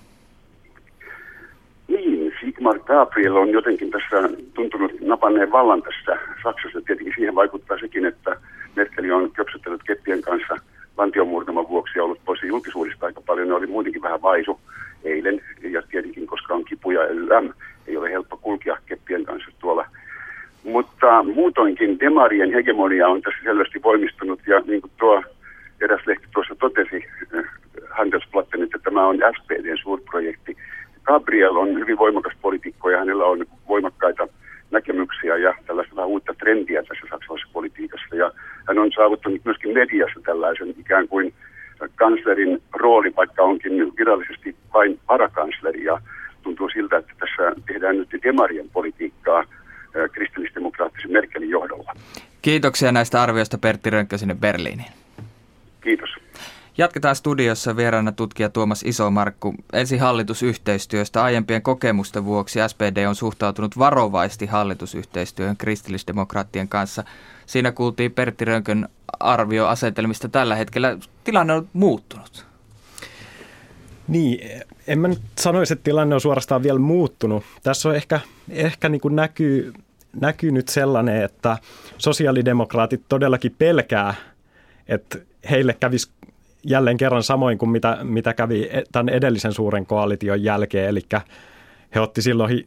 [SPEAKER 7] Niin, Sigmar Gabriel on jotenkin tässä tuntunut napanneen vallan tässä Saksassa. Tietenkin siihen vaikuttaa sekin, että Merkel on köpsötellyt keppien kanssa lantiomurtaman vuoksi ja ollut pois julkisuudesta aika paljon. Ne oli muutenkin vähän vaisu eilen ja tietenkin, koska on kipuja ei ole helppo kulkea keppien kanssa tuolla. Mutta muutoinkin demarien hegemonia on tässä selvästi voimistunut ja niin kuin tuo eräs lehti tuossa totesi, Handelsblatten, että tämä on SPD:n suurprojekti. Gabriel on hyvin voimakas poliitikko ja hänellä on voimakkaita näkemyksiä ja tällaista vähän uutta trendiä tässä saksalaisessa politiikassa. Ja hän on saavuttanut myöskin mediassa tällaisen ikään kuin kanslerin rooli, vaikka onkin virallisesti vain varakansleri. Ja tuntuu siltä, että tässä tehdään nyt demarien politiikkaa kristillisdemokraattisen Merkelin johdolla.
[SPEAKER 1] Kiitoksia näistä arvioista, Pertti Rönkkö, sinne Berliiniin.
[SPEAKER 7] Kiitos.
[SPEAKER 1] Jatketaan studiossa vieraana tutkija Tuomas Isomarkku. Ensin hallitusyhteistyöstä. Aiempien kokemusten vuoksi SPD on suhtautunut varovaisesti hallitusyhteistyöhön kristillisdemokraattien kanssa. Siinä kuultiin Pertti Rönkön arvio asetelmista tällä hetkellä. Tilanne on muuttunut.
[SPEAKER 6] Niin, en mä nyt sanoisi, että tilanne on suorastaan vielä muuttunut. Tässä on ehkä niin kuin näkyy nyt sellainen, että sosiaalidemokraatit todellakin pelkää, että heille kävisi jälleen kerran samoin kuin mitä kävi tämän edellisen suuren koalition jälkeen. Eli he otti silloin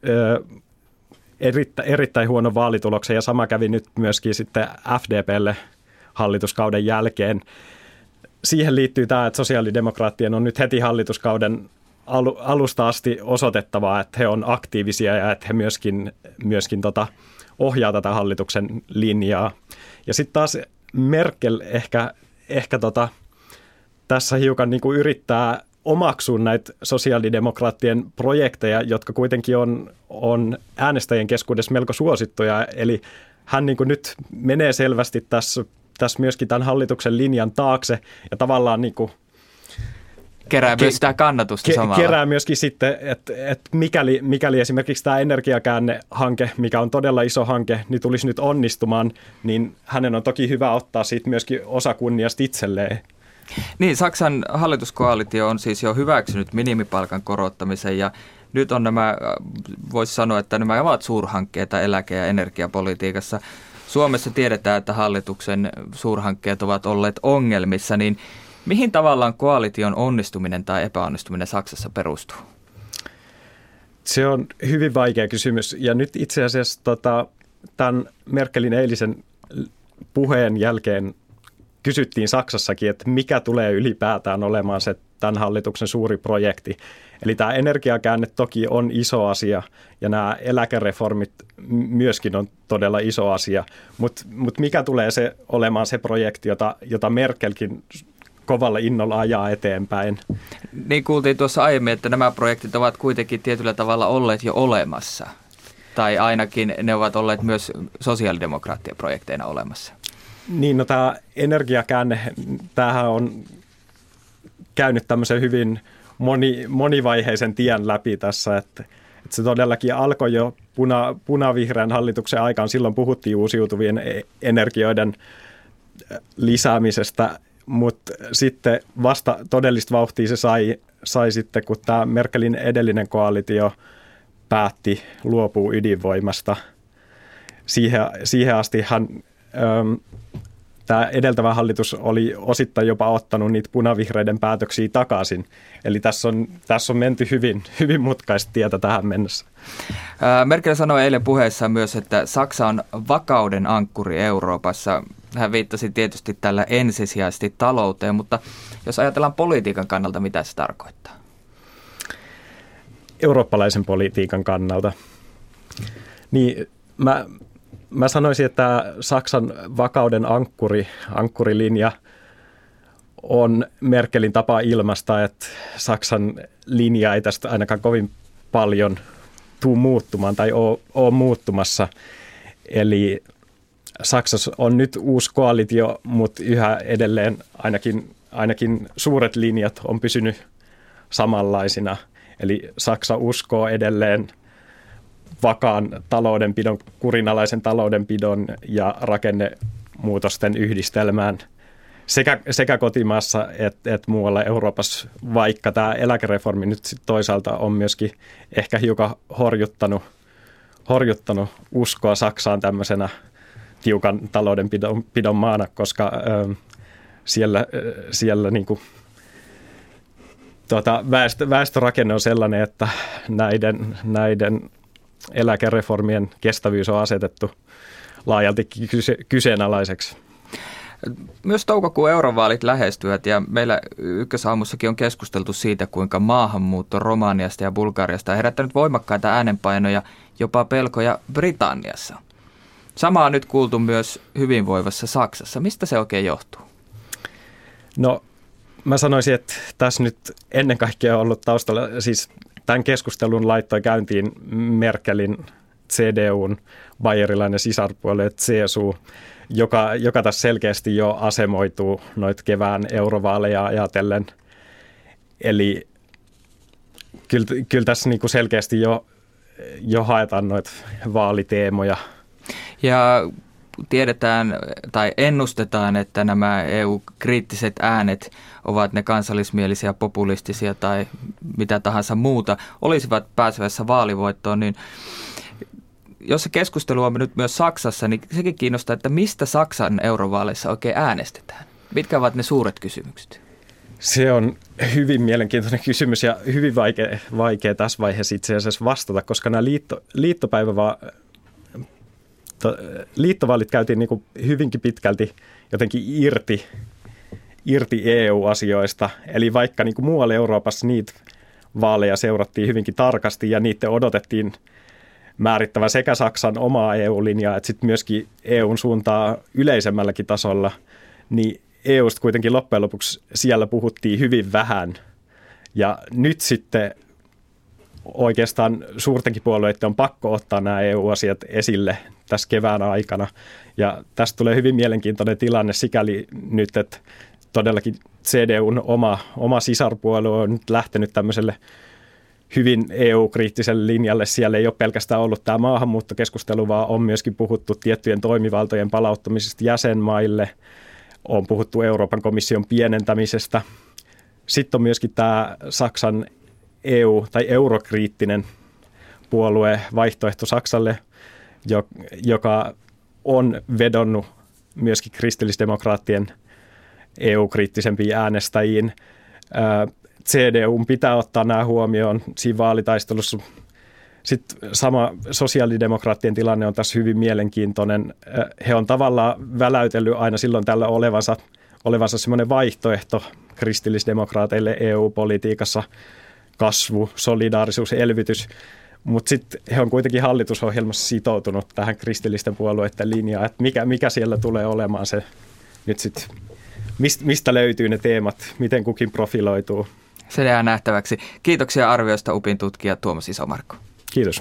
[SPEAKER 6] erittäin huonon vaalituloksen ja sama kävi nyt myöskin sitten FDPlle hallituskauden jälkeen. Siihen liittyy tämä, että sosiaalidemokraattien on nyt heti hallituskauden alusta asti osoitettavaa, että he on aktiivisia ja että he myöskin ohjaa tätä hallituksen linjaa. Ja sitten taas Merkel ehkä tässä hiukan niin kuin yrittää omaksua näitä sosiaalidemokraattien projekteja, jotka kuitenkin on äänestäjien keskuudessa melko suosittuja. Eli hän niin kuin nyt menee selvästi tässä myöskin tämän hallituksen linjan taakse ja tavallaan niin kuin
[SPEAKER 1] kerää myös sitä kannatusta samalla.
[SPEAKER 6] Kerää myöskin sitten, että mikäli esimerkiksi tämä energiakäännehanke, mikä on todella iso hanke, niin tulisi nyt onnistumaan, niin hänen on toki hyvä ottaa siitä myöskin osa kunniasta itselleen.
[SPEAKER 1] Niin, Saksan hallituskoalitio on siis jo hyväksynyt minimipalkan korottamisen ja nyt on voisi sanoa, että nämä ovat suurhankkeita eläke- ja energiapolitiikassa. Suomessa tiedetään, että hallituksen suurhankkeet ovat olleet ongelmissa, niin mihin tavallaan koalition onnistuminen tai epäonnistuminen Saksassa perustuu?
[SPEAKER 6] Se on hyvin vaikea kysymys ja nyt itse asiassa tämän Merkelin eilisen puheen jälkeen kysyttiin Saksassakin, että mikä tulee ylipäätään olemaan se tämän hallituksen suuri projekti. Eli tämä energiakäänne toki on iso asia ja nämä eläkereformit myöskin on todella iso asia, mutta mikä tulee se olemaan se projekti, jota Merkelkin kovalla innolla ajaa eteenpäin.
[SPEAKER 1] Niin kuultiin tuossa aiemmin, että nämä projektit ovat kuitenkin tietyllä tavalla olleet jo olemassa. Tai ainakin ne ovat olleet myös sosiaalidemokraattien projekteina olemassa.
[SPEAKER 6] Niin, no tämä energiakäänne, tämähän on käynyt tämmöisen hyvin monivaiheisen tien läpi tässä, että se todellakin alkoi jo punavihreän hallituksen aikaan. Silloin puhuttiin uusiutuvien energioiden lisäämisestä, mutta sitten vasta todellista vauhtia se sai sitten, kun tämä Merkelin edellinen koalitio päätti luopua ydinvoimasta. Siihen astihan tämä edeltävä hallitus oli osittain jopa ottanut niitä punavihreiden päätöksiä takaisin. Eli tässä on menty hyvin mutkaista tietä tähän mennessä.
[SPEAKER 1] Merkel sanoi eilen puheessaan myös, että Saksa on vakauden ankkuri Euroopassa. Hän viittasi tietysti tällä ensisijaisesti talouteen, mutta jos ajatellaan politiikan kannalta, mitä se tarkoittaa?
[SPEAKER 6] Eurooppalaisen politiikan kannalta. Niin mä sanoisin, että Saksan vakauden ankkurilinja on Merkelin tapa ilmaista, että Saksan linja ei tästä ainakaan kovin paljon tule muuttumaan tai ole muuttumassa. Eli Saksassa on nyt uusi koalitio, mutta yhä edelleen ainakin suuret linjat on pysynyt samanlaisina. Eli Saksa uskoo edelleen vakaan taloudenpidon, kurinalaisen taloudenpidon ja rakennemuutosten yhdistelmään sekä kotimaassa että muualla Euroopassa, vaikka tämä eläkereformi nyt sit toisaalta on myöskin ehkä hiukan horjuttanut uskoa Saksaan tämmöisenä tiukan taloudenpidon maana, koska siellä niinku, väestörakenne on sellainen, että näiden eläkereformien kestävyys on asetettu laajalti kyseenalaiseksi.
[SPEAKER 1] Myös toukokuun eurovaalit lähestyvät ja meillä Ykkösaamussakin on keskusteltu siitä, kuinka maahanmuutto Romaniasta ja Bulgariasta on herättänyt voimakkaita äänenpainoja, jopa pelkoja Britanniassa. Sama on nyt kuultu myös hyvinvoivassa Saksassa. Mistä se oikein johtuu? No,
[SPEAKER 6] mä sanoisin, että tässä nyt ennen kaikkea on ollut taustalla, siis tämän keskustelun laittoi käyntiin Merkelin CDUn bayerilainen sisarpuolue CSU, joka tässä selkeästi jo asemoituu noita kevään eurovaaleja ajatellen. Eli kyllä tässä niinku selkeästi jo haetaan noita vaaliteemoja.
[SPEAKER 1] Ja tiedetään tai ennustetaan, että nämä EU-kriittiset äänet ovat ne kansallismielisiä, populistisia tai mitä tahansa muuta, olisivat pääsevässä vaalivoittoon, niin jos se keskustelu on nyt myös Saksassa, niin sekin kiinnostaa, että mistä Saksan eurovaaleissa oikein äänestetään? Mitkä ovat ne suuret kysymykset?
[SPEAKER 6] Se on hyvin mielenkiintoinen kysymys ja hyvin vaikea tässä vaiheessa itse asiassa vastata, koska nämä liittovaalit käytiin niin kuin hyvinkin pitkälti jotenkin irti EU-asioista. Eli vaikka niin kuin muualla Euroopassa niitä vaaleja seurattiin hyvinkin tarkasti ja niitä odotettiin määrittävä sekä Saksan omaa EU-linjaa että sitten myöskin EUn suuntaa yleisemmälläkin tasolla, niin EUsta kuitenkin loppujen lopuksi siellä puhuttiin hyvin vähän. Ja nyt sitten oikeastaan suurtenkin puolueiden on pakko ottaa nämä EU-asiat esille tässä kevään aikana. Ja tästä tulee hyvin mielenkiintoinen tilanne sikäli nyt, että todellakin CDUn oma sisarpuolue on nyt lähtenyt tämmöiselle hyvin EU-kriittiselle linjalle. Siellä ei ole pelkästään ollut tämä maahanmuuttokeskustelu, vaan on myöskin puhuttu tiettyjen toimivaltojen palauttamisesta jäsenmaille. On puhuttu Euroopan komission pienentämisestä. Sitten on myöskin tämä Saksan EU- tai eurokriittinen puolue Vaihtoehto Saksalle, joka on vedonnut myöskin kristillisdemokraattien EU-kriittisempiin äänestäjiin. CDUn pitää ottaa nämä huomioon siinä vaalitaistelussa. Sitten sama sosiaalidemokraattien tilanne on tässä hyvin mielenkiintoinen. He on tavallaan väläytellyt aina silloin tällä olevansa semmoinen vaihtoehto kristillisdemokraateille EU-politiikassa, kasvu, solidaarisuus, elvytys. Mutta sitten he on kuitenkin hallitusohjelmassa sitoutunut tähän kristillisten puolueiden linjaan, että mikä siellä tulee olemaan se nyt sitten, mistä löytyy ne teemat, miten kukin profiloituu.
[SPEAKER 1] Se jää nähtäväksi. Kiitoksia arvioista UPin tutkija Tuomas Isomarkku.
[SPEAKER 6] Kiitos.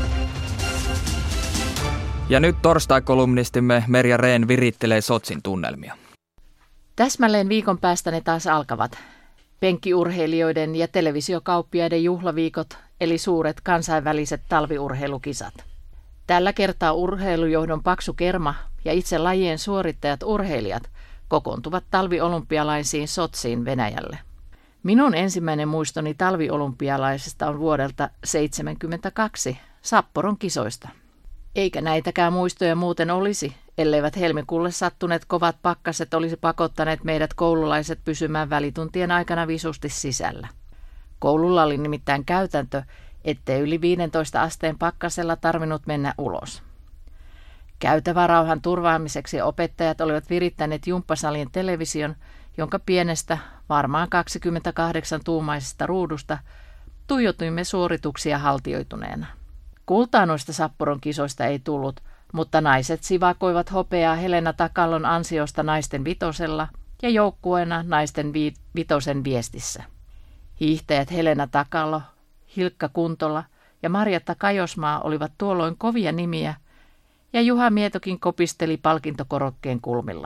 [SPEAKER 1] Ja nyt torstai-kolumnistimme Merja Rehn virittelee Sotsin tunnelmia.
[SPEAKER 8] Täsmälleen viikon päästä ne taas alkavat. Penkkiurheilijoiden ja televisiokauppiaiden juhlaviikot, eli suuret kansainväliset talviurheilukisat. Tällä kertaa urheilujohdon paksu kerma ja itse lajien suorittajat urheilijat kokoontuvat talviolympialaisiin Sotsiin Venäjälle. Minun ensimmäinen muistoni talviolympialaisesta on vuodelta 1972 Sapporon kisoista. Eikä näitäkään muistoja muuten olisi, elleivät helmikuulle sattuneet kovat pakkaset olisi pakottaneet meidät koululaiset pysymään välituntien aikana visusti sisällä. Koululla oli nimittäin käytäntö, ettei yli 15 asteen pakkasella tarvinnut mennä ulos. Käytävärauhan turvaamiseksi opettajat olivat virittäneet jumppasalin television, jonka pienestä, varmaan 28-tuumaisesta ruudusta tuijotimme suorituksia haltioituneena. Kultaa noista Sapporon kisoista ei tullut, mutta naiset sivakoivat hopeaa Helena Takallon ansiosta naisten vitosella ja joukkueena naisten vitosen viestissä. Hiihtäjät Helena Takalo, Hilkka Kuntola ja Marjatta Kajosmaa olivat tuolloin kovia nimiä, ja Juha Mietokin kopisteli palkintokorokkeen kulmilla.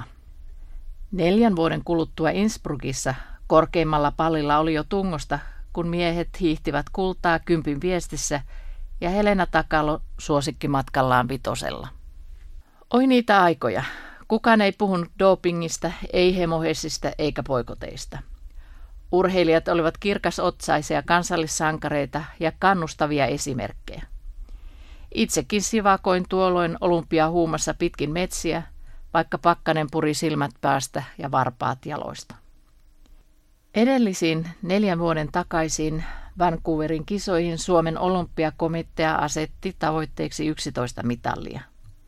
[SPEAKER 8] 4 vuoden kuluttua Innsbruckissa korkeimmalla pallilla oli jo tungosta, kun miehet hiihtivät kultaa kympin viestissä ja Helena Takalo suosikki matkallaan vitosella. Oi niitä aikoja. Kukaan ei puhunut dopingista, ei hemohessistä eikä poikoteista. Urheilijat olivat kirkasotsaisia kansallissankareita ja kannustavia esimerkkejä. Itsekin sivakoin tuolloin olympiahuumassa pitkin metsiä, vaikka pakkanen puri silmät päästä ja varpaat jaloista. Edellisiin 4 vuoden takaisin Vancouverin kisoihin Suomen olympiakomitea asetti tavoitteeksi 11 mitallia.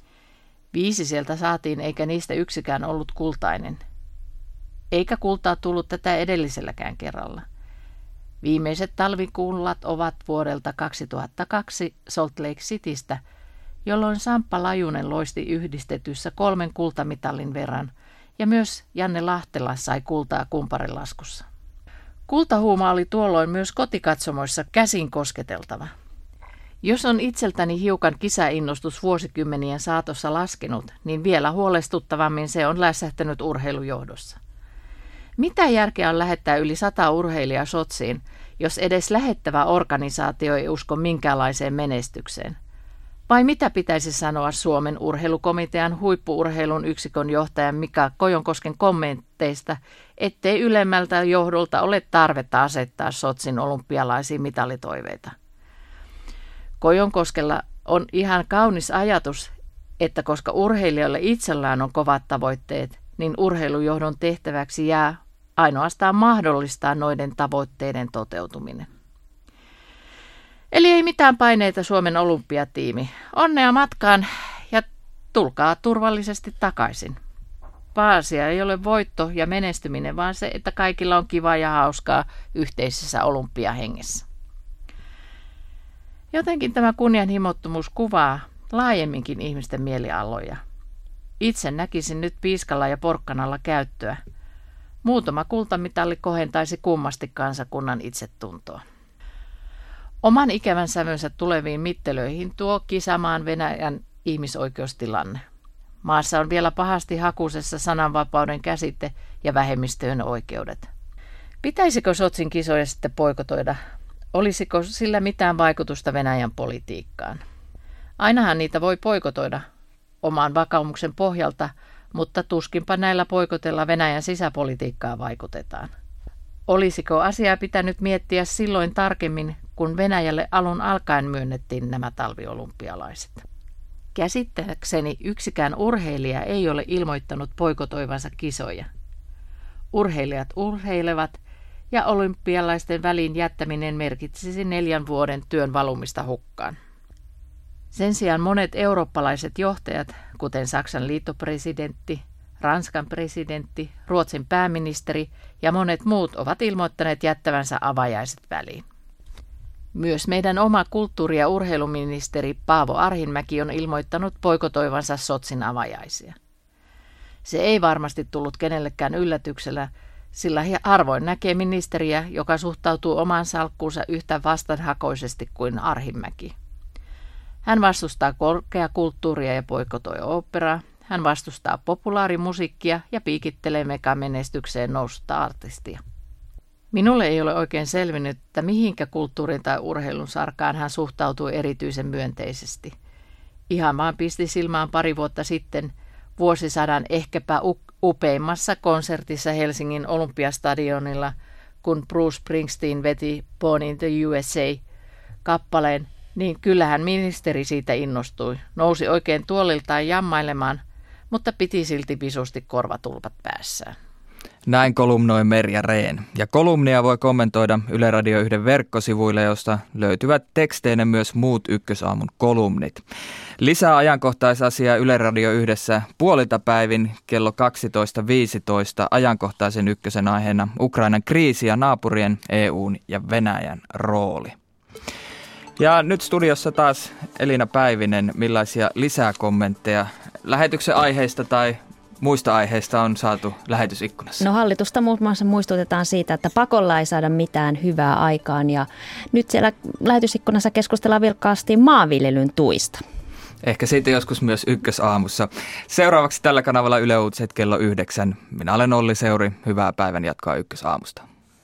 [SPEAKER 8] 5 sieltä saatiin, eikä niistä yksikään ollut kultainen. Eikä kultaa tullut tätä edelliselläkään kerralla. Viimeiset talvikullat ovat vuodelta 2002 Salt Lake Citystä, jolloin Samppa Lajunen loisti yhdistetyssä 3 kultamitalin verran, ja myös Janne Lahtela sai kultaa kumparilaskussa. Kultahuuma oli tuolloin myös kotikatsomoissa käsin kosketeltava. Jos on itseltäni hiukan kisainnostus vuosikymmenien saatossa laskenut, niin vielä huolestuttavammin se on lässähtänyt urheilujohdossa. Mitä järkeä on lähettää yli 100 urheilijaa Sotsiin, jos edes lähettävä organisaatio ei usko minkäänlaiseen menestykseen? Vai mitä pitäisi sanoa Suomen urheilukomitean huippu-urheilun yksikön johtajan Mika Kojonkosken kommentteista, ettei ylemmältä johdolta ole tarvetta asettaa Sotsin olympialaisiin mitalitoiveita? Kojonkoskella on ihan kaunis ajatus, että koska urheilijoille itsellään on kovat tavoitteet, niin urheilujohdon tehtäväksi jää ainoastaan mahdollistaa noiden tavoitteiden toteutuminen. Eli ei mitään paineita Suomen olympiatiimi. Onnea matkaan ja tulkaa turvallisesti takaisin. Pääasia ei ole voitto ja menestyminen, vaan se, että kaikilla on kivaa ja hauskaa yhteisessä olympiahengessä. Jotenkin tämä kunnianhimottomuus kuvaa laajemminkin ihmisten mielialoja. Itse näkisin nyt piiskalla ja porkkanalla käyttöä. Muutama kultamitalli kohentaisi kummasti kansakunnan itsetuntoa. Oman ikävän sävynsä tuleviin mittelöihin tuo kisamaan Venäjän ihmisoikeustilanne. Maassa on vielä pahasti hakusessa sananvapauden käsite ja vähemmistöjen oikeudet. Pitäisikö Sotsin kisoja sitten poikotoida? Olisiko sillä mitään vaikutusta Venäjän politiikkaan? Ainahan niitä voi poikotoida oman vakaumuksen pohjalta, mutta tuskinpa näillä poikotella Venäjän sisäpolitiikkaa vaikutetaan. Olisiko asiaa pitänyt miettiä silloin tarkemmin, kun Venäjälle alun alkaen myönnettiin nämä talviolympialaiset? Käsittääkseni yksikään urheilija ei ole ilmoittanut poikotoivansa kisoja. Urheilijat urheilevat ja olympialaisten väliin jättäminen merkitsisi 4 vuoden työn valumista hukkaan. Sen sijaan monet eurooppalaiset johtajat, kuten Saksan liittopresidentti, Ranskan presidentti, Ruotsin pääministeri ja monet muut ovat ilmoittaneet jättävänsä avajaiset väliin. Myös meidän oma kulttuuri- ja urheiluministeri Paavo Arhinmäki on ilmoittanut poikotoivansa Sotsin avajaisia. Se ei varmasti tullut kenellekään yllätyksellä, sillä harvoin näkee ministeriä, joka suhtautuu omaan salkkuunsa yhtä vastanhakoisesti kuin Arhinmäki. Hän vastustaa korkeakulttuuria ja poikotoi oopperaa. Hän vastustaa populaarimusiikkia ja piikittelee megamenestykseen noussutta artistia. Minulle ei ole oikein selvinnyt, että mihinkä kulttuurin tai urheilun sarkaan hän suhtautuu erityisen myönteisesti. Ihan vaan pisti silmään pari vuotta sitten vuosisadan ehkäpä upeimmassa konsertissa Helsingin Olympiastadionilla, kun Bruce Springsteen veti Born in the USA-kappaleen, niin kyllähän ministeri siitä innostui. Nousi oikein tuoliltaan jammailemaan, mutta piti silti visusti korvatulpat päässään.
[SPEAKER 1] Näin kolumnoi Merja Rehn. Ja kolumnia voi kommentoida Yle Radio 1 verkkosivuille, josta löytyvät teksteineen myös muut Ykkösaamun kolumnit. Lisää ajankohtaisasiaa Yle Radio 1 puoliltapäivin kello 12.15 ajankohtaisen ykkösen aiheena Ukrainan kriisi ja naapurien, EUn ja Venäjän rooli. Ja nyt studiossa taas Elina Päivinen, millaisia lisää kommentteja lähetyksen aiheista tai muista aiheista on saatu lähetysikkunassa?
[SPEAKER 5] No hallitusta muun muassa muistutetaan siitä, että pakolla ei saada mitään hyvää aikaan ja nyt siellä lähetysikkunassa keskustellaan vilkkaasti maanviljelyn tuista.
[SPEAKER 1] Ehkä siitä joskus myös Ykkösaamussa. Seuraavaksi tällä kanavalla Yle Uutiset kello 9. Minä olen Olli Seuri. Hyvää päivän jatkoa Ykkösaamusta.